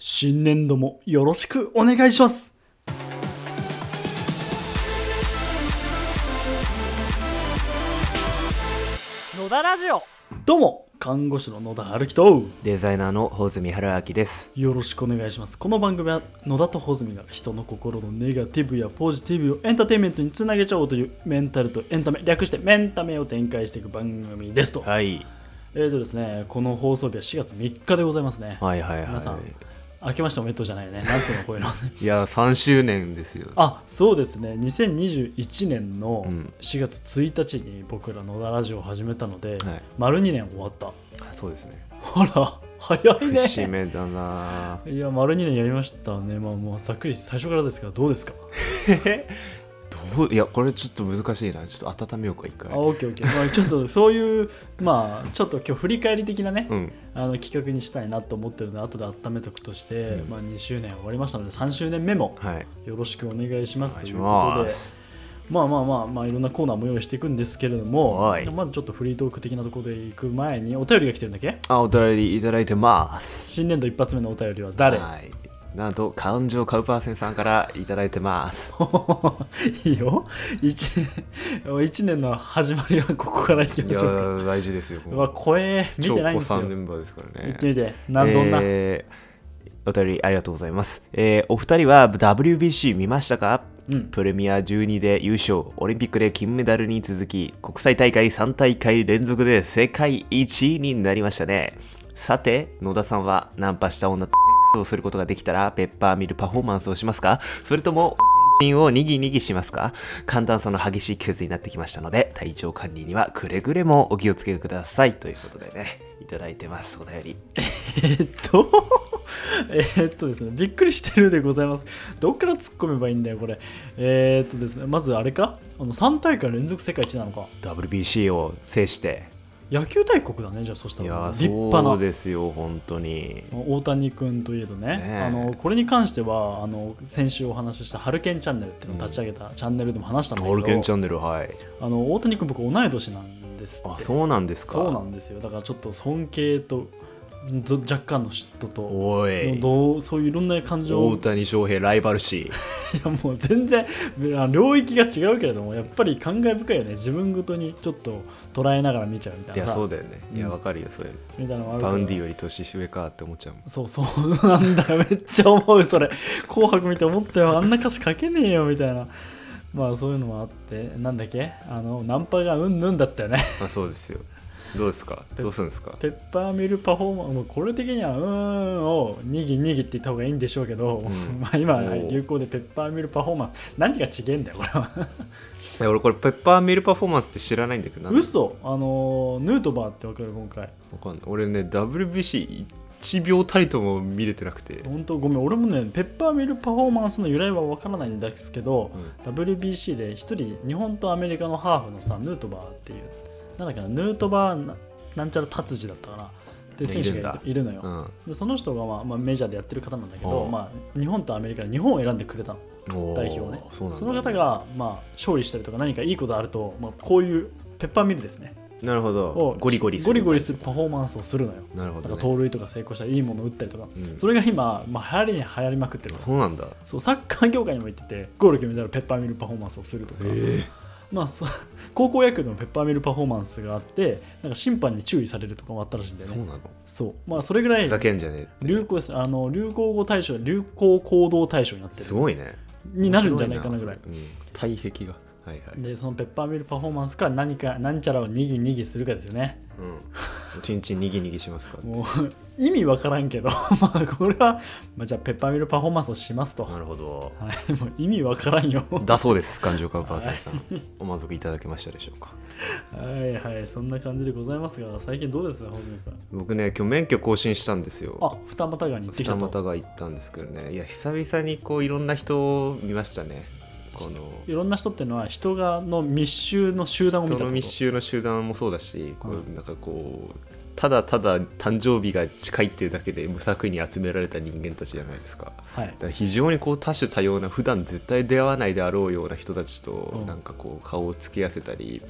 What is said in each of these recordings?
新年度もよろしくお願いします。野田ラジオ。どうも看護師の野田春樹とデザイナーの穂積春明です。 よろしくお願いします。この番組は野田と穂積が人の心のネガティブやポジティブをエンターテインメントにつなげちゃおうというメンタルとエンタメ、略してメンタメを展開していく番組ですと。 はい。 ですね、この放送日は4月3日でございますね。 はいはいはい。 皆さん明けましておめでとうじゃないね。なんつうのこういうのいや3周年ですよ。 あ、そうですね。2021年の4月1日に僕ら野田ラジオを始めたので、丸2年終わった。 そうですね。 ほら早いね。 節目だな。 いや丸2年やりましたね。まあもうざっくり最初からですからどうですか。 いやこれちょっと難しいな。ちょっと温めようか一回。 オッケーオッケー。まあちょっとそういうまあちょっと今日振り返り的なね、企画にしたいなと思ってるので後で温めとくとして、まあ2周年終わりましたので3周年目もよろしくお願いしますということで、まあいろんなコーナーも用意していくんですけれども、まずちょっとフリートーク的なところで行く前にお便りが来てるんだっけ？ お便りいただいてます。 新年度一発目のお便りは誰？ なんと感情カウパーセンさんからいただいてますいいよ。1年の始まりはここからいきましょうか。 いや大事ですよ。 声見てないんですよ。 超古参メンバーですからね。 言ってみて。どんなお便りありがとうございます。お二人は WBC 見ましたか？プレミア12で優勝、オリンピックで金メダルに続き国際大会3大会連続で世界1位になりましたね。さて野田さんはナンパした女とセックスをすることができたらペッパーミルパフォーマンスをしますか？それともおちんちんをにぎにぎしますか？寒暖差の激しい季節になってきましたので体調管理にはくれぐれもお気をつけくださいということでねいただいてます。お便りですね、びっくりしてるでございます。どっから突っ込めばいいんだよこれ。ですね、まずあれか、3大会連続世界一なのか。 WBC を制して野球大国だね。じゃあそしたらいや立派な。 そうですよ本当に。 大谷君といえどね、これに関しては先週お話ししたハルケンチャンネルっていうのを立ち上げたチャンネルでも話したんだけど、 ハルケンチャンネル、はい、 大谷君僕同い年なんですって。 あ、そうなんですか。 そうなんですよ。だからちょっと尊敬と若干の嫉妬とそういういろんな感情。 大谷翔平ライバル視。いやもう全然領域が違うけれどもやっぱり感慨深いよね。自分ごとにちょっと捉えながら見ちゃうみたいなさ。 いやそうだよね。いやわかるよそれ。みたいなのある。バウンディより年上かって思っちゃうもん。 そうなんだよ。めっちゃ思うそれ。紅白見て思ったよ。あんな歌詞書けねえよみたいな。まあそういうのもあってなんだっけナンパがうんぬんだったよね。 そうですよ。どうですか？どうするんですか？ ペッパーミルパフォーマンス、これ的にはをにぎにぎって言った方がいいんでしょうけど、まあ今流行でペッパーミルパフォーマンス何が違えんだよこれは。 俺これペッパーミルパフォーマンスって知らないんだけど。 嘘。ヌートバーって分かる？今回分かんない。俺ね WBC1 秒たりとも見れてなくて。 本当ごめん。俺もねペッパーミルパフォーマンスの由来は分からないんですけど、WBC で一人日本とアメリカのハーフのさヌートバーっていうなんだっけな、ヌートバーなんちゃら達治だったかなって選手がいるのよ。でその人が、メジャーでやってる方なんだけど、日本とアメリカで日本を選んでくれたの代表をね。その方が、勝利したりとか何かいいことあると、こういうペッパーミルですね。 なるほど。ゴリゴリするパフォーマンスをするのよ。なるほど、ね、盗塁とか成功したらいいものを打ったりとか、それが今、流行りに流行りまくってる。 そうなんだ。 そう、サッカー業界にも行っててゴール決めたらペッパーミルパフォーマンスをするとか、高校野球でもペッパーミルパフォーマンスがあってなんか審判に注意されるとかもあったらしいんだよね。 そうなの？ そう、それぐらいふざけんじゃねえって流行です。流行語大賞、流行行動大賞になってる。 すごいね。 になるんじゃないかなぐらい。 体壁が。はいはい、 でそのペッパーミルパフォーマンスか何ちゃらをにぎにぎするかですよね。 ちんちんにぎにぎしますか。 もう意味わからんけどこれは、じゃあペッパーミルパフォーマンスをしますと。 なるほど、 はい、もう意味わからんよだそうです。感情カウパーセンさん、お満足いただけましたでしょうか。 はいはい、そんな感じでございますが最近どうですか、穂積君。 僕ね今日免許更新したんですよ。 二俣川に行ってきたと。 二俣川行ったんですけどね、いや久々にこういろんな人を見ましたね。 いろんな人っていうのは人の密集の集団を見たこと。 人の密集の集団もそうだし、なんかこうただただ誕生日が近いっていうだけで無作為に集められた人間たちじゃないですか。だから非常にこう多種多様な普段絶対出会わないであろうような人たちとなんかこう顔をつけ合わせたり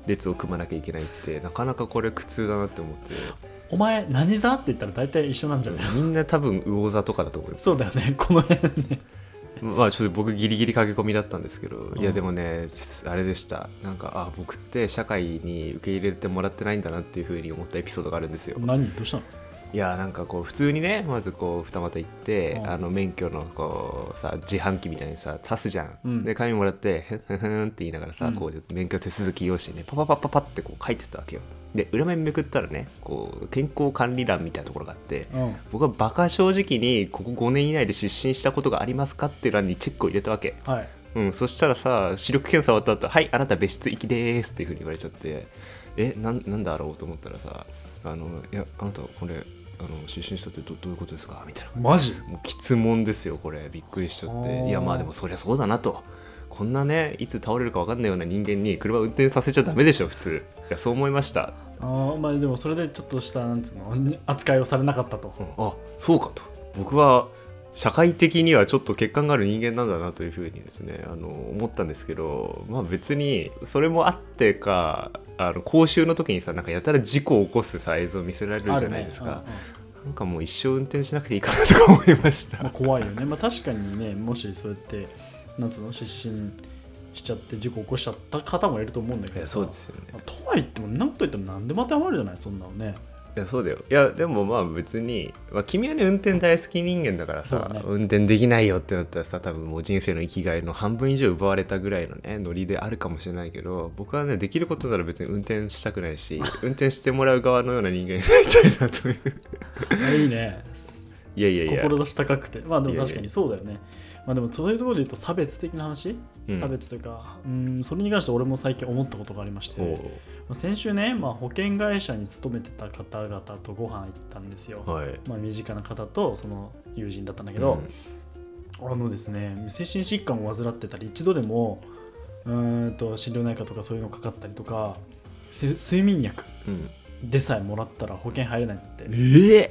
列を組まなきゃいけないってなかなかこれ苦痛だなって思って。 お前何座って言ったら大体一緒なんじゃない？ みんな多分魚座とかだと思います。 そうだよね、この辺ね。 まあちょっと僕ギリギリ駆け込みだったんですけど、いやでもねあれでした。なんか僕って社会に受け入れてもらってないんだなっていう風に思ったエピソードがあるんですよ。 何どうしたの？ いやなんかこう普通にね、まずこう二股行って、免許のこうさ自販機みたいにさ足すじゃん、で紙もらってふんふんって言いながらさ、こう免許手続き用紙ねパパパパパってこう書いてたわけよ。で裏面めくったらねこう健康管理欄みたいなところがあって、僕はバカ正直にここ5年以内で失神したことがありますかっていう欄にチェックを入れたわけ、はい、そしたらさ視力検査終わった後、はいあなた別室行きですっていう風に言われちゃって、なんだろうと思ったらさ、いやあなたこれ失神したってどういうことですかみたいな。 マジ？ もう質問ですよこれ。びっくりしちゃって。いやまあでもそりゃそうだなと、こんなねいつ倒れるか分かんないような人間に車運転させちゃダメでしょ普通。いやそう思いました。 まあでもそれでちょっとしたなんつうの扱いをされなかったと、 そうかと。僕は社会的にはちょっと欠陥がある人間なんだなというふうにですね思ったんですけど、まあ別にそれもあってか講習の時にさなんかやたら事故を起こすさ映像を見せられるじゃないですか、なんかもう一生運転しなくていいかなとか思いました。 怖いよね。確かにね、もしそうやってなんつうの失神しちゃって事故起こしちゃった方もいると思うんだけど、 そうですよね。 とは言っても何と言っても何でも当てはまるじゃないそんなのね。 いやそうだよ。いやでもまあ別に、君はね運転大好き人間だからさ、運転できないよってなったらさ多分もう人生の生きがいの半分以上奪われたぐらいのねノリであるかもしれないけど、僕はねできることなら別に運転したくないし運転してもらう側のような人間になりたいなといういいね。いや志高くて、まあでも確かにそうだよね。まあでもそういうところで言うと差別的な話、差別というかそれに関して俺も最近思ったことがありまして、先週ね、保険会社に勤めてた方々とご飯行ったんですよ、身近な方とその友人だったんだけど、ですね、精神疾患を患ってたり一度でも心療内科とかそういうのかかったりとか睡眠薬でさえもらったら保険入れないんだって。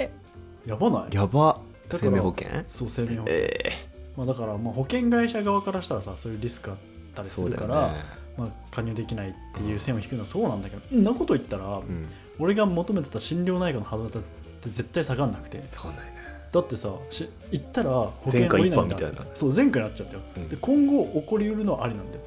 やばない？やば。 生命保険？ そう、生命保険、だから保険会社側からしたらさそういうリスクあったりするから、加入できないっていう線を引くのはそうなんだけど、んなこと言ったら、俺が求めてた心療内科の肌立って絶対下がんなくて。 そうなんやね。 だってさ行ったら保険下りないんだ。そう前回になっちゃったよ、で今後起こりうるのはありなんだよって。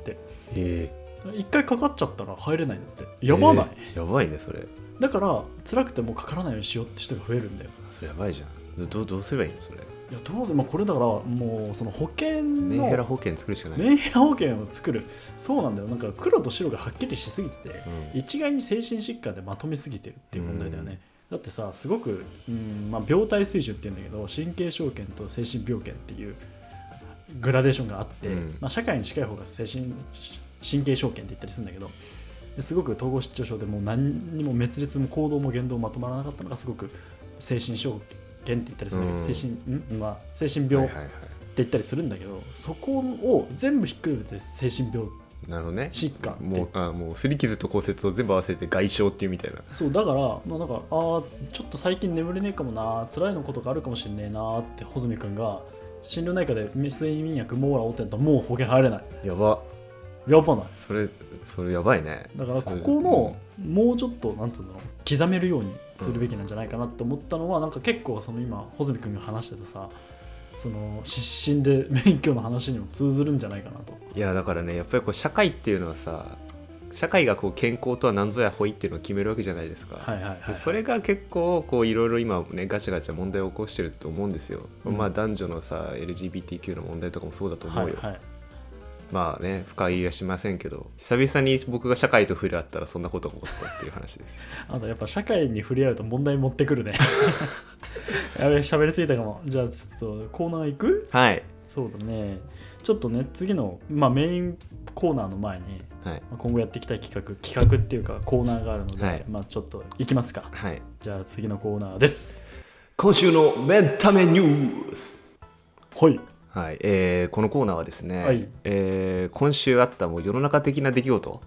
一回かかっちゃったら入れないんだって。やばない？ やばいねそれ。 だから辛くてもかからないようにしようって人が増えるんだよ。 それやばいじゃん。どうすればいいのそれ。 いやどうせこれだからもうその保険のメンヘラ保険作るしかない。 メンヘラ保険を作る。そうなんだよ。なんか黒と白がはっきりしすぎてて、一概に精神疾患でまとめすぎてるっていう問題だよね。だってさすごく、病態水準っていうんだけど神経症圏と精神病圏っていうグラデーションがあって、社会に近い方が神経症圏って言ったりするんだけど、すごく統合失調症でもう何にも滅裂も行動も言動もまとまらなかったのがすごく精神症圏って言ったりするんだけど、精神病って言ったりするんだけど、そこを全部ひっくるめて精神病疾患もう擦り傷と骨折を全部合わせて外傷っていうみたいな。 そうだからなんかちょっと最近眠れねえかもな、辛いのことがあるかもしれねえなって穂積君が心療内科で睡眠薬モーラを打ってんともう保険入れない。やばない？ それやばいね。 だからここのもうちょっとなんつうの刻めるようにするべきなんじゃないかなって思ったのは、なんか結構その今穂積君が話してたさその失神で免許の話にも通ずるんじゃないかなと。 いやだからねやっぱりこう社会っていうのはさ、社会がこう健康とは何ぞやほいっていうのを決めるわけじゃないですか。それが結構こういろいろ今ねガチャガチャ問題を起こしてると思うんですよ、男女のさ LGBTQ の問題とかもそうだと思うよ、まあね深入りはしませんけど、久々に僕が社会と触れ合ったらそんなことが起こったっていう話です。 やっぱ社会に触れ合うと問題持ってくるね。やべ喋りすぎたかも。じゃあちょっとコーナー行く？はい。そうだね。ちょっとね次の、メインコーナーの前に、今後やっていきたい企画っていうかコーナーがあるので、ちょっと行きますか。じゃあ次のコーナーです。 今週のメンタメニュース。 はい。 はい、このコーナーはですね、今週あったもう世の中的な出来事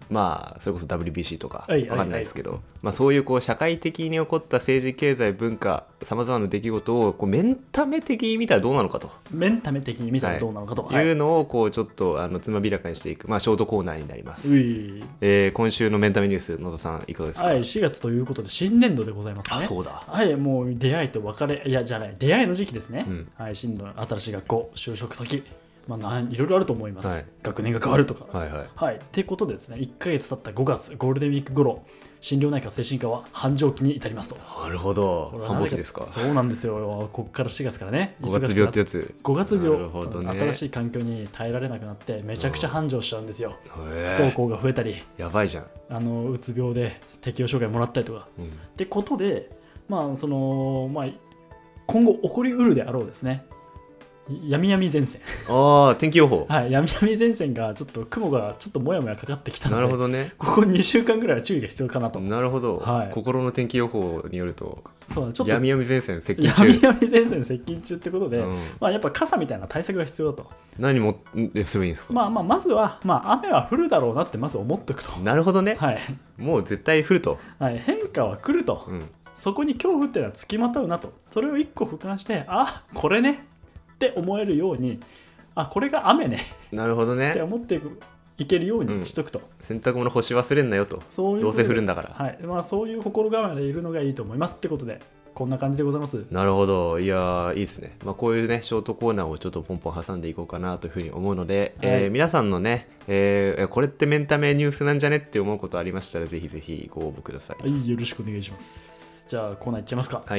まあそれこそ WBC とかはいわかんないですけど、まあ、そういうこう社会的に起こった政治経済文化さまざまな出来事をこうメンタメ的に見たらどうなのかとメンタメ的に見たらどうなのかと、 いうのをこうちょっとつまびらかにしていく、まあ、ショートコーナーになります。今週のメンタメニュース、野田さんいかがですか？ はい、4月ということで新年度でございますね。 あ、そうだ。 はい、もう出会いと別れ、いやじゃない、出会いの時期ですね。 うん、 はい、新年度、新しい学校、就職先、まあ、いろいろあると思います、 はい、 学年が変わるとか。 はいはい。 はい、ってことでですね、1ヶ月経った5月、ゴールデンウィーク頃、心療内科、精神科は繁盛期に至りますと。 なるほど、繁忙期ですか。 そうなんですよ、ここから4月からね、 5月病ってやつ。 5月病、 なるほどね、 新しい環境に耐えられなくなって、めちゃくちゃ繁盛しちゃうんですよ。不登校が増えたり、 やばいじゃん。 うつ病で適応障害もらったりとか。ってことで、まあ今後起こりうるであろうですね、闇闇前線。 ああ、天気予報。 はい、闇闇前線がちょっと雲がちょっともやもやかかってきたので、 なるほどね。 ここ2週間ぐらいは注意が必要かなと。 なるほど、 はい、 心の天気予報によると、 そうちょっと闇闇前線接近中。 闇闇前線接近中ってことで、まあ、やっぱ傘みたいな対策が必要だと。 何もすればいいんですか？ まずは、雨は降るだろうなってまず思っておくと。 なるほどね。 はい、 もう絶対降ると。 はい、変化は来ると。そこに恐怖っていうのはつきまとうなと。それを一個俯瞰して、あ、これねって思えるように、あ、これが雨ね。 なるほどね。 って思っていけるようにしとくと。 洗濯物干し忘れんなよと。どうせ降るんだから。 はい、まあ、そういう心構えでいるのがいいと思いますってことで、こんな感じでございます。 なるほど。いやいいですね。まあ、こういうねショートコーナーをちょっとポンポン挟んでいこうかなというふうに思うので、はい、皆さんのね、これってメンタメニュースなんじゃねって思うことありましたらぜひぜひご応募ください。 はい、よろしくお願いします。じゃあコーナーいっちゃいますか。 はい。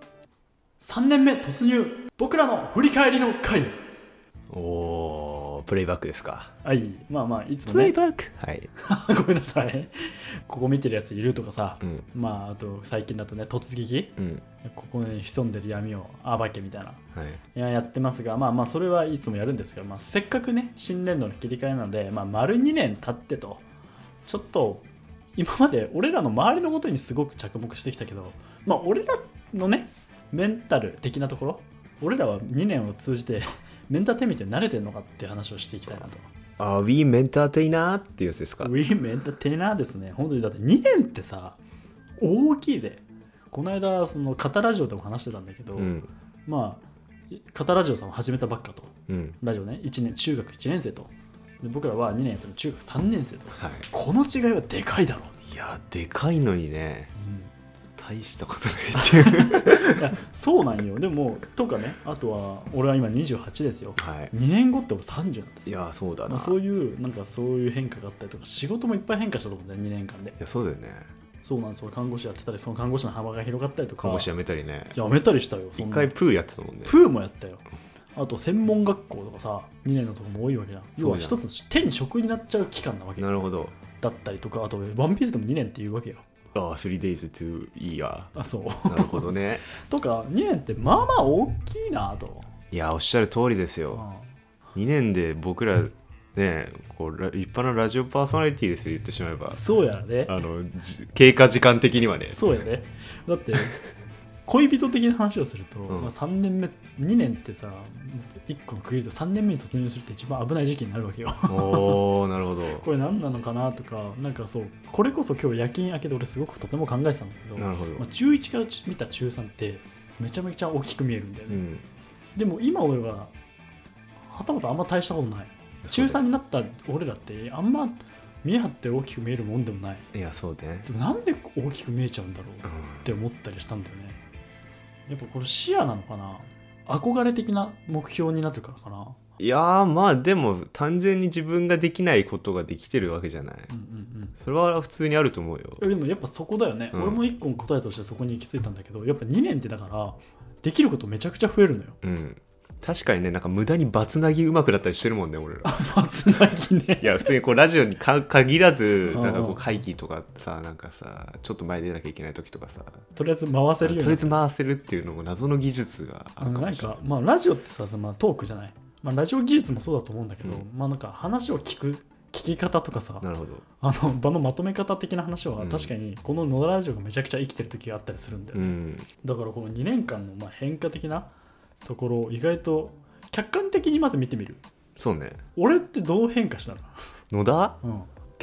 3年目突入、僕らの振り返りの回。 おー、プレイバックですか。 はい、まあいつもね、プレイバック、はい。 ごめんなさい、ここ見てるやついるとかさ、まああと最近だとね、突撃、ここに潜んでる闇を暴けみたいな、やってますが、まあそれはいつもやるんですが、せっかくね新年度の切り替えなので、丸2年経ってと、ちょっと今まで俺らの周りのことにすごく着目してきたけど、俺らのねメンタル的なところ、俺らは2年を通じてメンターテイナーに慣れてるのかっていう話をしていきたいなと。 We メンターテイナーっていうやつですか？ We メンターテイナーですね。本当にだって2年ってさ、大きいぜ。この間そのカタラジオでも話してたんだけど、カタラジオさんを始めたばっかと、ラジオね、1年中学1年生と、で僕らは2年やったの中学3年生と、この違いはでかいだろう。 いやでかいのにね、大したことないっていういやそうなんよ。でもとかね、あとは俺は今28ですよ、2年後って俺30なんですよ。 いやそうだな、 そういう変化があったりとか、仕事もいっぱい変化したと思うんだよ、2年間で。 いやそうだよね。 そうなんですよ。看護師やってたり、その看護師の幅が広がったりとか。 看護師辞めたりね。 辞めたりしたよ。 一回プーやってたもんね。 プーもやったよ。あと専門学校とかさ、2年のとこも多いわけじゃん。要は一つの手に職になっちゃう期間なわけ。 なるほど。 だったりとか、あとワンピースでも2年っていうわけよ。 3days to year。 そうなるほどね。 とか2年ってまあ大きいなと。 いやおっしゃる通りですよ。2年で僕らね、こう立派なラジオパーソナリティですよ、言ってしまえば。 そうやね。 経過時間的にはね。 そうやね。だって恋人的な話をすると、3年目2年ってさ、1個の区切りで3年目に突入するって一番危ない時期になるわけよ。 おー、なるほど。 これ何なのかなとか、なんかそう、これこそ今日夜勤明けで俺すごくとても考えてたんだけど、 なるほど。 中1から見た中3ってめちゃめちゃ大きく見えるんだよね。でも今俺ははたまたあんま大したことない。中3になった俺らってあんま見え張って大きく見えるもんでもない。 いやそうね。 でもなんで大きく見えちゃうんだろうって思ったりしたんだよね。やっぱこれ視野なのかな、憧れ的な目標になってるからかな。 いやーまあでも単純に自分ができないことができてるわけじゃない、それは普通にあると思うよ。 でもやっぱそこだよね、俺も一個の答えとしてそこに行き着いたんだけど、やっぱ2年ってだからできることめちゃくちゃ増えるのよ。 確かにね、なんか無駄にバツナギ上手くなったりしてるもんね俺ら。 バツナギね。 いや普通にこうラジオに限らず、なんかこう会議とかさ、なんかさちょっと前出なきゃいけない時とかさ、 とりあえず回せるように、 とりあえず回せるっていうのも謎の技術があるかもしれない。 なんかラジオってさ、トークじゃない、ラジオ技術もそうだと思うんだけど、なんか話を聞き方とかさ、 なるほど、 場のまとめ方的な話は確かにこの野田ラジオがめちゃくちゃ生きてる時があったりするんだよ、だからこの2年間の変化的なところを意外と客観的にまず見てみる。 そうね。 俺ってどう変化したの？ 野田、結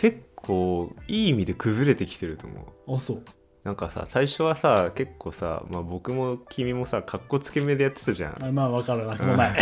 こういい意味で崩れてきてると思う。 あ、そう。 なんかさ最初はさ結構さ、まあ、僕も君もさかっこつけ目でやってたじゃん。 まあ分からなくもない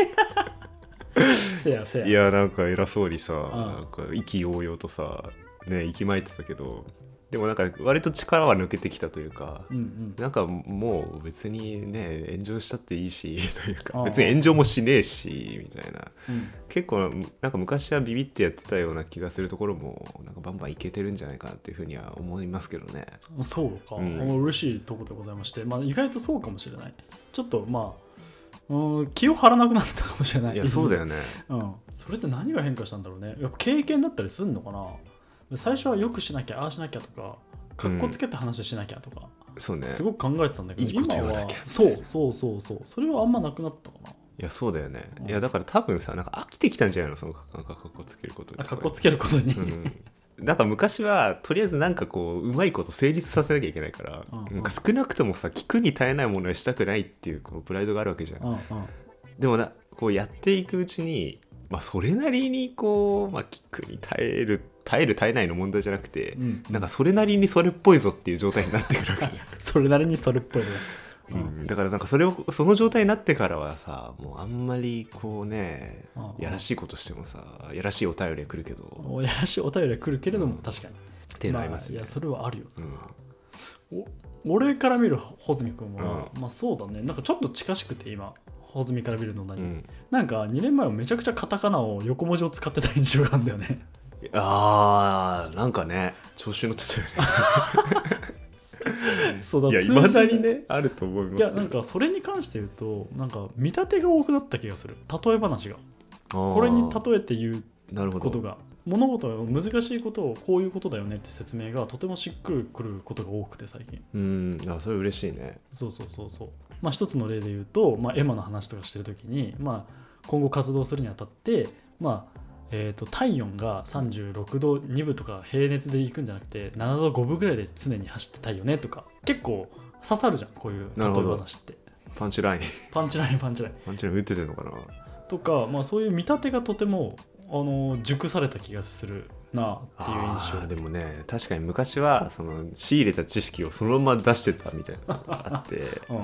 せやせや。 いやなんか偉そうにさ、 なんか意気揚々とさね息巻いてたけど、でもなんか割と力は抜けてきたというか、なんかもう別にね炎上したっていいしというか、別に炎上もしねえしみたいな、結構なんか昔はビビってやってたような気がするところもなんかバンバンいけてるんじゃないかなっていうふうには思いますけどね。 そうか、嬉しいところでございまして、まあ、意外とそうかもしれない。ちょっとまあ気を張らなくなったかもしれない。 いやそうだよね、 それって何が変化したんだろうね。やっぱ経験だったりするのかな。最初はよくしなきゃああしなきゃとかかっこつけた話しなきゃとか、 そうね、 すごく考えてたんだけど、 いいこと言わなきゃそうそれはあんまなくなったかな。 いやそうだよね、いやだから多分さなんか飽きてきたんじゃないの、そのかっこつけることに。 かっこつけることに、 なんか昔はとりあえずなんかこううまいこと成立させなきゃいけないから、なんか少なくともさ聞くに耐えないものはしたくないっていうこうプライドがあるわけじゃん。でもこうやっていくうちに、まあ、それなりにこう、まあ、聞くに耐える耐えないの問題じゃなくて、なんかそれなりにそれっぽいぞっていう状態になってくるわけじゃんそれなりにそれっぽいね、 だからなんかその状態になってからはさもうあんまりこうねやらしいことしてもさやらしいお便りが来るけど、 やらしいお便りが来るけれども、確かにっていうのありますね。 いやそれはあるよ、俺から見る穂積君は、まあそうだね、なんかちょっと近しくて今穂積から見るのに、なんか2年前はめちゃくちゃカタカナを横文字を使ってた印象があるんだよね。 なんかね調子乗ってたよねそうだ、 いや未だにねあると思います。 いやなんかそれに関して言うとなんか見立てが多くなった気がする。例え話がこれに例えて言うことが、物事の難しいことをこういうことだよねって説明がとてもしっくりくることが多くて最近。 それ嬉しいね。そうまあ一つの例で言うと、まあ、エマの話とかしてるときに、まあ、今後活動するにあたって、まあ体温が36度2分とか平熱でいくんじゃなくて7度5分ぐらいで常に走ってたいよねとか、結構刺さるじゃんこういう例え話って。 パンチライン打っててんのかなとか、まあ、そういう見立てがとても熟された気がするなっていう印象。 でもね確かに昔はその仕入れた知識をそのまま出してたみたいなのがあって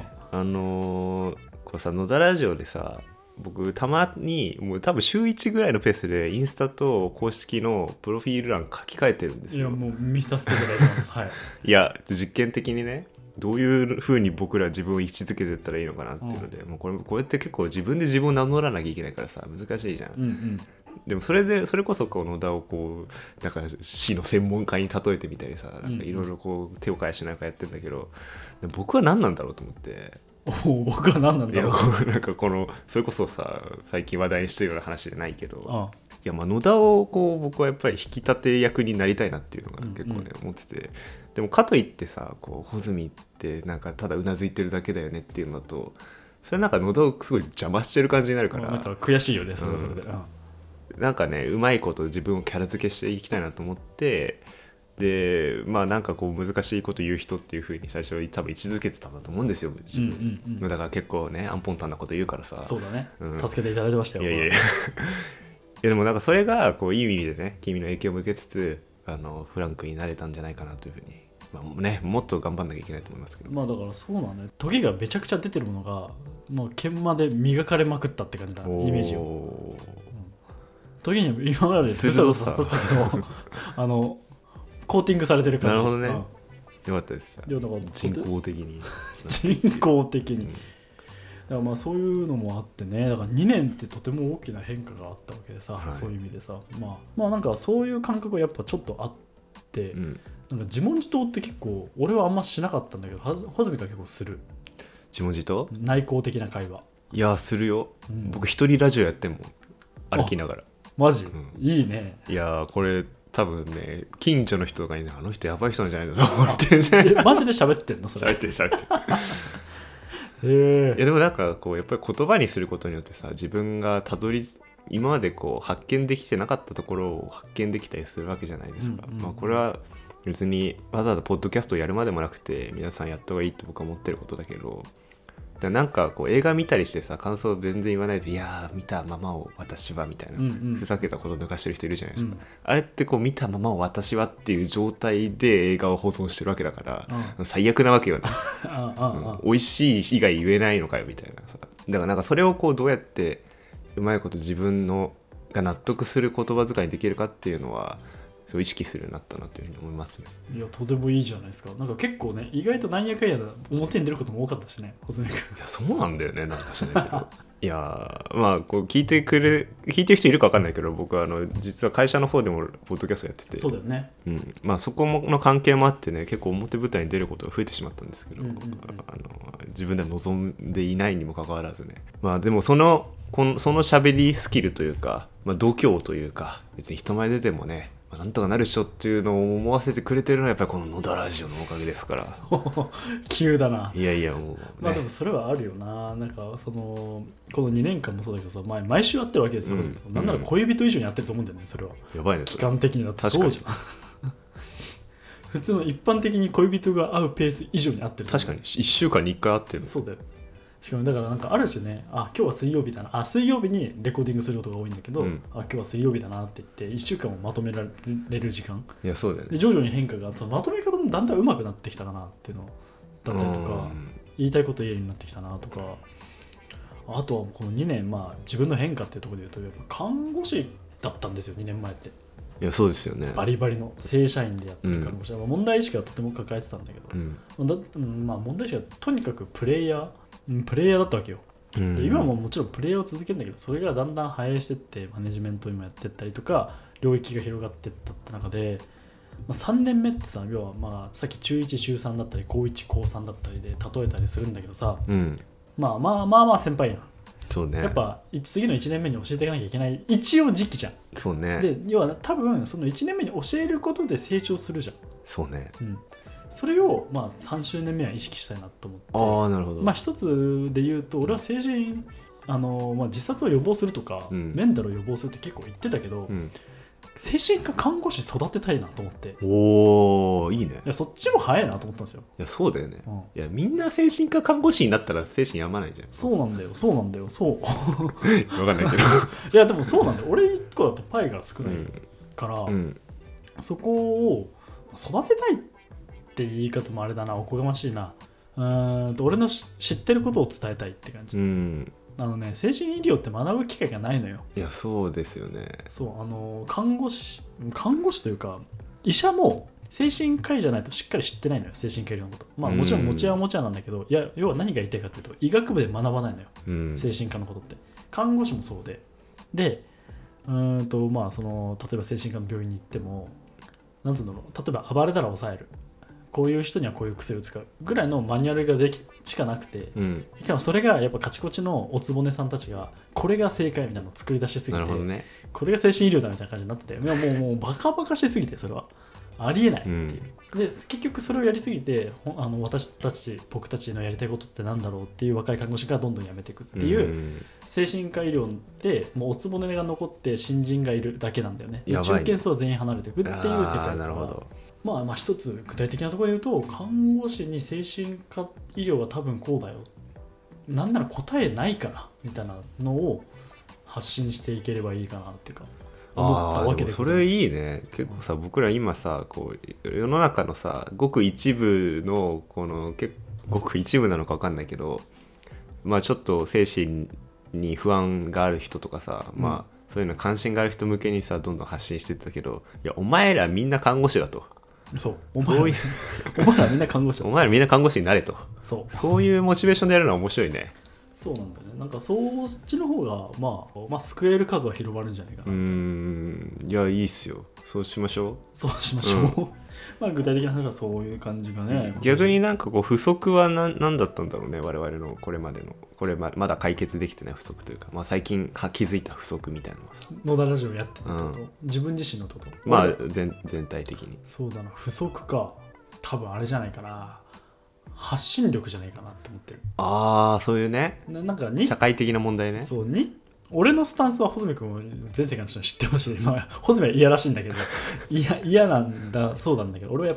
こうさ野田ラジオでさ僕たまにもう多分週1ぐらいのペースでインスタと公式のプロフィール欄書き換えてるんですよ。 いやもう見させていただきます、はい、 いや実験的にねどういう風に僕ら自分を位置づけていったらいいのかなっていうので、もうこうやって結構自分で自分を名乗らなきゃいけないからさ難しいじゃん、でもそれこそこの野田をこうなんか死の専門家に例えてみたりさいろいろこう手を変えしながらやってんだけど、僕は何なんだろうと思って。 僕は何なんだろう。 なんかそれこそさ最近話題にしてるような話じゃないけど、いやまあ野田をこう僕はやっぱり引き立て役になりたいなっていうのが結構ね、思ってて、でもかといってさこう穂積ってなんかただうなずいてるだけだよねっていうのだとそれなんか野田をすごい邪魔してる感じになるから、 なんか悔しいよねそれで、 なんかねうまいこと自分をキャラ付けしていきたいなと思って、でまあなんかこう難しいこと言う人っていう風に最初多分位置づけてたんだと思うんですよ自分、だから結構ねアンポンタンなこと言うからさ。 そうだね、助けていただいてましたよ。 いやでもなんかそれがこういい意味でね君の影響を受けつつフランクになれたんじゃないかなというふうに、まあね、もっと頑張んなきゃいけないと思いますけど。 まあだからそうなんだね、時がめちゃくちゃ出てるものがもう研磨で磨かれまくったって感じだイメージを、時に今までブサブサ刺さったけどコーティングされてる感じ。 なるほどね、よかったです。じゃあ人工的にだからまあそういうのもあってね、だから2年ってとても大きな変化があったわけでさ、そういう意味でさ、まあなんかそういう感覚はやっぱちょっとあって、なんか自問自答って結構俺はあんましなかったんだけど穂積が結構する。 自問自答内向的な会話。 いやするよ、僕一人ラジオやってんもん歩きながら。 マジ、いいね。 いやこれ多分ね近所の人とかにねあの人やばい人なんじゃないのと思ってるんじゃないマジで喋ってんのそれ。 喋っていやでもなんかこうやっぱり言葉にすることによってさ自分が今までこう発見できてなかったところを発見できたりするわけじゃないですか、まあ、これは別にわざわざポッドキャストをやるまでもなくて皆さんやった方がいいって僕は思ってることだけど、 だなんかこう映画見たりしてさ感想全然言わないでいや見たままを私はみたいな、ふざけたこと抜かしてる人いるじゃないですか、あれってこう見たままを私はっていう状態で映画を保存してるわけだから、最悪なわけよね美味しい以外言えないのかよみたいなさ。だからなんかそれをこうどうやってうまいこと自分のが納得する言葉遣いにできるかっていうのはそう意識するようになったなというふうに思いますね。 いやとてもいいじゃないですか。なんか結構ね意外となんやかんや表に出ることも多かったしね、細見君。 いやそうなんだよね、なんかしないけどいやまあこう聞いてる人いるか分かんないけど、僕は実は会社の方でもポッドキャストやってて、 そうだよね、 まあそこの関係もあってね結構表舞台に出ることが増えてしまったんですけど、自分では望んでいないにもかかわらずね、まあでもその喋りスキルというか、まあ、度胸というか、別に人前出てもねなんとかなるっしょっていうのを思わせてくれてるのはやっぱりこの野田ラジオのおかげですから。 急だな。 いやいやもう、ね、 まあでもそれはあるよな。なんかこの2年間もそうだけどさ、毎週会ってるわけですよ、なんなら恋人以上にやってると思うんだよね。それはやばいね、 期間的にだとそうじゃん普通の一般的に恋人が会うペース以上に会ってる。 確かに1週間に1回会ってる。 そうだよ。しかもだからなんかある種ね、今日は水曜日だな、水曜日にレコーディングすることが多いんだけど、今日は水曜日だなって言って1週間をまとめられる時間。 いやそうだよね。 で徐々に変化がまとめ方もだんだん上手くなってきたかなっていうのだったりとか、言いたいこと言えるようになってきたなとか、あとはこの2年自分の変化っていうところで言うとやっぱ看護師だったんですよ、2年前って。 いやそうですよね。 バリバリの正社員でやってる看護師は、問題意識はとても抱えてたんだけど、問題意識はとにかくプレイヤーだったわけよ。で今ももちろんプレイヤーを続けるんだけど、それがだんだん反映してってマネジメントを今やってったりとか領域が広がっていったって中で、3年目ってさ、要はさっき中1中3だったり高1高3だったりで例えたりするんだけどさ、まあ先輩やん。 そうね、 やっぱ次の1年目に教えていかなきゃいけない一応時期じゃん。 そうね。 で要は多分その1年目に教えることで成長するじゃん。 そうね、 それを3周年目は意識したいなと思って。 ああなるほど。 一つで言うと俺は成人自殺を予防するとか、メンタルを予防するって結構言ってたけど、精神科看護師育てたいなと思って。 おーいいね。 いやそっちも早いなと思ったんですよ。 いやそうだよね、いやみんな精神科看護師になったら精神病まないじゃん。 そうなんだよそう分かんないけどいやでもそうなんだよ。俺1個だとパイが少ないから、そこを育てたいって言い方もあれだな、おこがましいな。俺の知ってることを伝えたいって感じ。精神医療って学ぶ機会がないのよ。 いやそうですよね。 そう看護師というか医者も精神科医じゃないとしっかり知ってないのよ、精神科医療のこと。もちろん持ちはなんだけど、要は何が言いたいかっていうと医学部で学ばないのよ、精神科のことって。看護師もそうで例えば精神科の病院に行ってもなんつうんだろう、例えば暴れたら抑える、こういう人にはこういう薬を使うぐらいのマニュアルがしかなくて、しかもそれがやっぱカチコチのおつぼねさんたちがこれが正解みたいなのを作り出しすぎて、これが精神医療だみたいな感じになってて、もうバカバカしすぎて、それはありえないっていう、で結局それをやりすぎて僕たちのやりたいことってなんだろうっていう若い看護師がどんどん辞めていくっていう、精神科医療でもうおつぼねが残って新人がいるだけなんだよね。中堅層は全員離れていくっていう世界だから、一つ具体的なところで言うと、看護師に精神科医療は多分こうだよ、なんなら答えないからみたいなのを発信していければいいかなっていうか思ったわけでございます。 それいいね。結構さ、僕ら今さ世の中のさごく一部のごく一部なのか分かんないけど、ちょっと精神に不安がある人とかさ、そういうの関心がある人向けにさどんどん発信してったけど、いやお前らみんな看護師だと。 お前らみんな看護師だ。 お前らみんな看護師になれと。そういうモチベーションでやるのは面白いね。 そうなんだね。なんかそっちの方が救える数は広まるんじゃないかな。 いやいいっすよ。そうしましょう。 具体的な話はそういう感じがね。 逆になんか不足は何だったんだろうね、我々のこれまでのまだ解決できてない不足というか、最近気づいた不足みたいなのはさ。 野田ラジオやってたってこと、自分自身のこと。 全体的に。 そうだな、不足か。多分あれじゃないかな。発信力じゃないかなって思ってる。 そういうね。なんか社会的な問題ね。 俺のスタンスは穂積君も全世界の人に知ってほしい。穂積は嫌らしいんだけど嫌なんだそうなんだけど、俺はやっぱ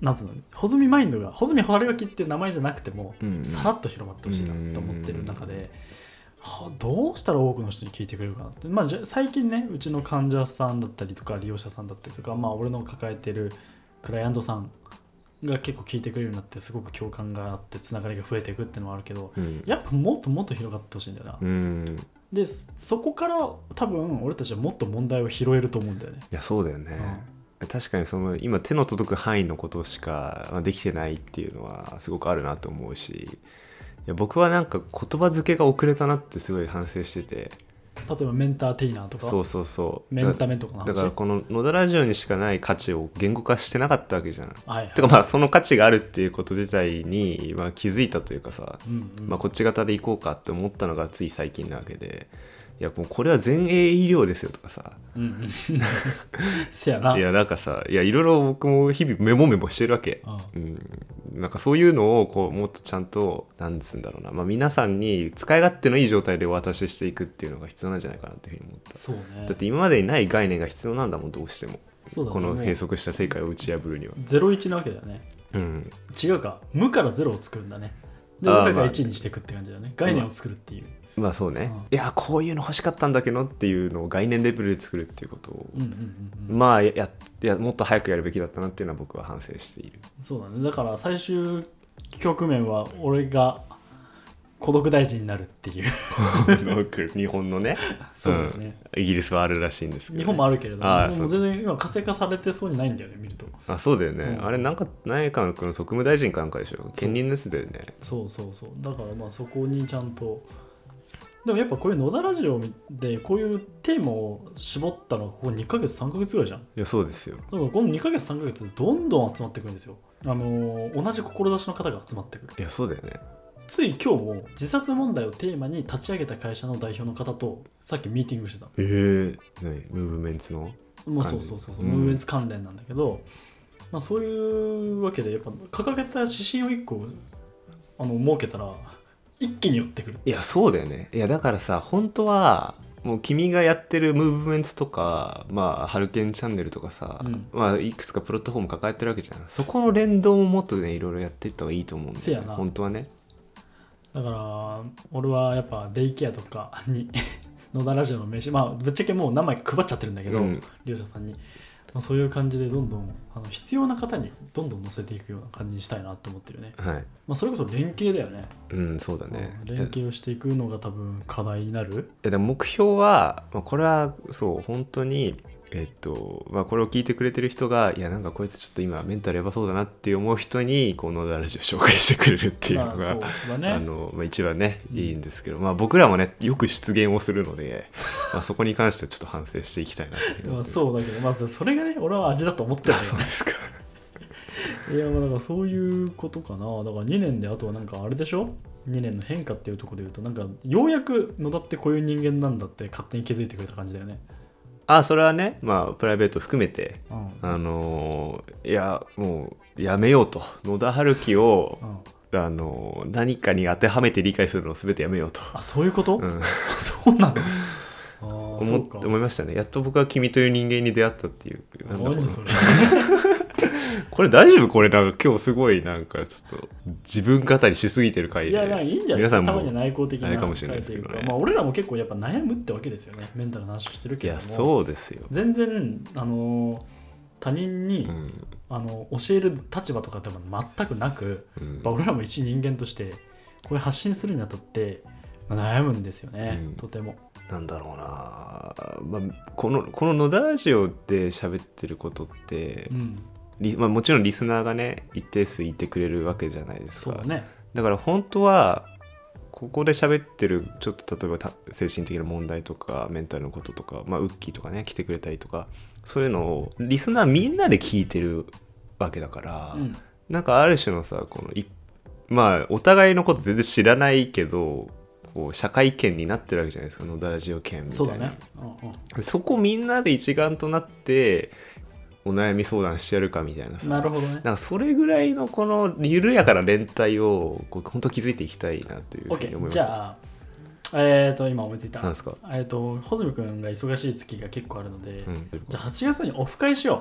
なんつうの、穂積マインドが穂積春書っていう名前じゃなくても、 うん、 さらっと広まってほしいなと思ってる中で、どうしたら多くの人に聞いてくれるかなって、まあ、最近ねうちの患者さんだったりとか利用者さんだったりとか、まあ、俺の抱えてるクライアントさんが結構聞いてくれるようになってすごく共感があってつながりが増えていくっていうのもあるけど、やっぱもっともっと広がってほしいんだよな、でそこから多分俺たちはもっと問題を拾えると思うんだよね。 いやそうだよね、確かにその今手の届く範囲のことしかできてないっていうのはすごくあるなと思うし、いや僕はなんか言葉付けが遅れたなってすごい反省してて、 例えばメンターテイナーとかそうメンタメとかの話だからこの野田ラジオにしかない価値を言語化してなかったわけじゃん、 はいはい、 てかまあその価値があるっていうこと自体にまあ気づいたというかさ、まあ、こっち型でいこうかって思ったのがつい最近なわけで、いやもうこれは前衛医療ですよとかさ、 せやな、 いやなんかさ、いやいろいろ僕も日々メモしてるわけ、なんかそういうのをこうもっとちゃんとなんつうんだろうな、まあ、皆さんに使い勝手のいい状態でお渡ししていくっていうのが必要なんじゃないかなっていうふうに思った。 そうね、 だって今までにない概念が必要なんだもんどうしても、 そうだね、 この閉塞した世界を打ち破るには 01なわけだよね、違うか、無から0を作るんだね、で俺らが1にしていくって感じだよね、概念を作るっていう、 まあそうね、いやこういうの欲しかったんだけどっていうのを概念レベルで作るっていうことを、まあもっと早くやるべきだったなっていうのは僕は反省している。 そうだね、だから最終局面は俺が孤独大臣になるっていう日本のねそうだね、 イギリスはあるらしいんですけど、ね、 日本もあるけれども、もう全然今活性化されてそうにないんだよね見ると。 あ、そうだよね、あれなんか内閣の特務大臣かなんかでしょ、兼任ですだよね。 そうだからまあそこにちゃんと、でもやっぱこういう野田ラジオでこういうテーマを絞ったのがここ2ヶ月3ヶ月ぐらいじゃん。いやそうですよ。 だからこの2ヶ月3ヶ月でどんどん集まってくるんですよ。同じ志の方が集まってくる。 いやそうだよね。 つい今日も自殺問題をテーマに立ち上げた会社の代表の方とさっきミーティングしてた。 何ムーブメンツのもうそう、ムーブメンツ関連なんだけど、まあ、そういうわけでやっぱ掲げた指針を1個設けたら一気に寄ってくる。 いやそうだよね。いやだからさ、本当はもう君がやってるムーブメンツとか、まあハルケンチャンネルとかさ、まあいくつかプラットフォーム抱えてるわけじゃん。そこの連動をもっとねいろいろやっていった方がいいと思うんだよね。せやな。本当はね。 だから俺はやっぱデイケアとかに野田ラジオの名刺、まあぶっちゃけもう何枚か配っちゃってるんだけど、利用者さんに。そういう感じでどんどん必要な方にどんどん載せていくような感じにしたいなと思ってるよね。はい。まあ、それこそ連携だよね。 そうだね。 連携をしていくのが多分課題になる。 でも目標は、これはそう本当にまあ、これを聞いてくれてる人がいやなんかこいつちょっと今メンタルやばそうだなって思う人にこの野田ラジオ紹介してくれるっていうのが、まあ、一番ねいいんですけど、まあ、僕らもねよく出現をするので、まあ、そこに関してはちょっと反省していきたいなというまあそうだけど、まあ、それがね俺は味だと思ってる。 そうですか。 いやまあだからそういうことかな。だから2年であとはなんかあれでしょ、2年の変化っていうところで言うとなんかようやく野田ってこういう人間なんだって勝手に気づいてくれた感じだよね。 それはね、まあプライベート含めて、いやもうやめようと、野田春樹を、何かに当てはめて理解するのを全てやめようと。 そういうこと？そうなの？思いましたね。やっと僕は君という人間に出会ったっていう。 何それ？ これ大丈夫？これなんか今日すごいなんかちょっと自分語りしすぎてる回で。 いやいいんじゃないですか。皆さんもたまには内向的な回かもしれないですけどね。 まあ俺らも結構やっぱ悩むってわけですよね。メンタルの話してるけども。 いやそうですよ。 全然他人に、教える立場とかって全くなく、俺らも一人間としてこれ発信するにあたって悩むんですよね、とても。 なんだろうな、まあ、この野田ラジオで喋ってることって、まあ、もちろんリスナーがね一定数いてくれるわけじゃないですか。そうだね。だから本当はここで喋ってるちょっと例えば精神的な問題とかメンタルのこととか、まあ、ウッキーとかね来てくれたりとかそういうのをリスナーみんなで聞いてるわけだから、なんかある種のさこのまあお互いのこと全然知らないけどこう社会圏になってるわけじゃないですか、野田ラジオ圏みたいな。そうだね。そこみんなで一丸となってお悩み相談してやるかみたいなさ。 なるほどね。 なんかそれぐらいのこの緩やかな連帯を本当気づいていきたいなというふうに思います。 じゃあ今思いついた。 何ですか？ 穂積君が忙しい月が結構あるので、じゃあ8月にオフ会しよう。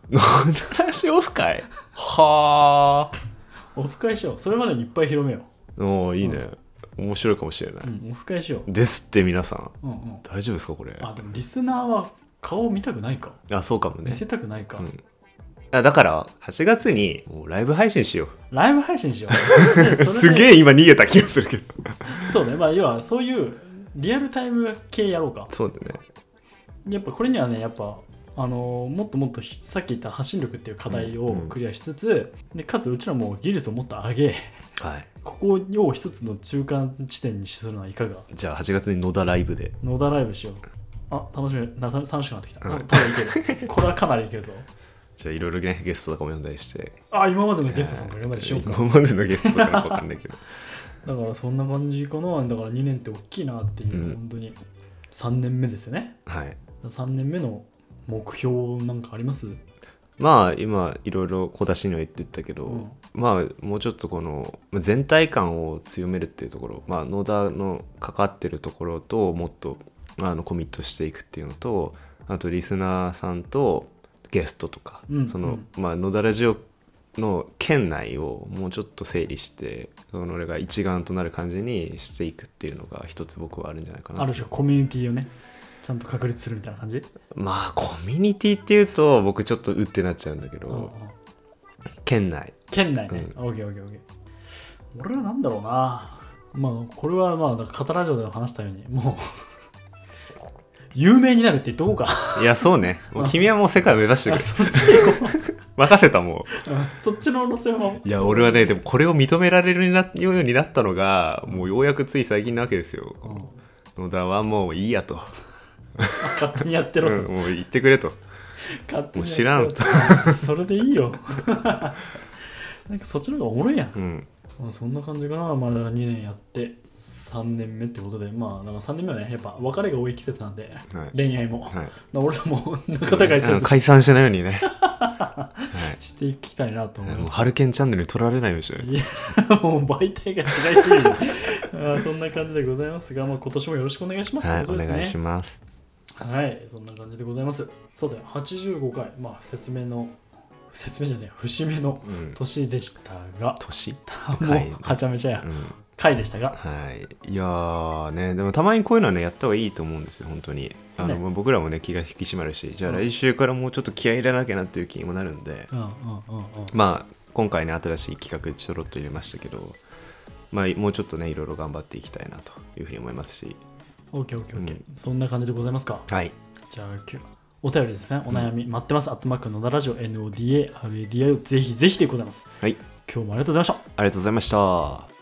野田らしオフ会はあ。 オフ会しよう。それまでにいっぱい広めよう。おーいいね、面白いかもしれない、 オフ会しようですって皆さん、大丈夫ですかこれ。 でもリスナーは顔見たくないか。 そうかもね。 見せたくないか、 だから8月にもうライブ配信しよう。ライブ配信しようすげえ今逃げた気がするけどそうね、要はそういうリアルタイム系やろうか。 そうだね。 やっぱこれにはね、やっぱもっともっとさっき言った発信力っていう課題をクリアしつつ、でかつうちらも技術をもっと上げ、ここを一つの中間地点にするのはいかが。 じゃあ8月に野田ライブで。 野田ライブしよう。楽しくなってきた。多分いける。これはかなりいけるぞ。 じゃあいろいろねゲストとかも呼んだりして。 今までのゲストさんとか呼んだりしようか。 今までのゲストとかわかんないけどだからそんな感じかな。だから2年って大きいなっていう、本当に3年目ですよね。3年目の目標なんかあります？ 今いろいろ小出しには言ってたけど、もうちょっとこの全体感を強めるっていうところ、野田のかかってるところともっとコミットしていくっていうのと、あとリスナーさんとゲストとか、野田ラジオの県内をもうちょっと整理して、それが一丸となる感じにしていくっていうのが一つ僕はあるんじゃないかな。 ある種コミュニティをねちゃんと確立するみたいな感じ。 コミュニティっていうと僕ちょっとってなっちゃうんだけど、県内ね、 オッケー。俺はなんだろうな、これはカタラジオでも話したようにもう有名になるって言っとこうか。 いやそうね、もう君はもう世界を目指してくれ。 そっちで行こう。 任せたもう、そっちの路線を。 いや俺はね、でもこれを認められるようになったのがもうようやくつい最近なわけですよ。野田はもういいやと。 勝手にやってろと、 もう言ってくれと。もう知らんと。 それでいいよ。なんかそっちの方がおもろいやん。そんな感じかな。2年やって3年目ってことで、だから3年目はね、やっぱ別れが多い季節なんで、恋愛も、俺らも仲違いせず解散しないようにねしていきたいなと思います。 もうハルケンチャンネルに取られないようにしないと。 いやもう媒体が違いすぎる。そんな感じでございますが、今年もよろしくお願いします。 お願いします。 はい、そんな感じでございます。そうだよ、85回、節目じゃねえ、節目の年でしたが、もうはちゃめちゃや、回でしたが、 いやーね、でもたまにこういうのはねやった方がいいと思うんですよ本当に。僕らもね気が引き締まるし、じゃあ来週からもうちょっと気合い入れなきゃなっていう気にもなるんで、今回ね新しい企画ちょろっと入れましたけど、もうちょっとねいろいろ頑張っていきたいなというふうに思いますし。 オッケー、そんな感じでございますか。 じゃあ今日お便りですね、お悩み待ってます。のだラジオ NODA RADI をぜひぜひでございます。 今日もありがとうございました。 ありがとうございました。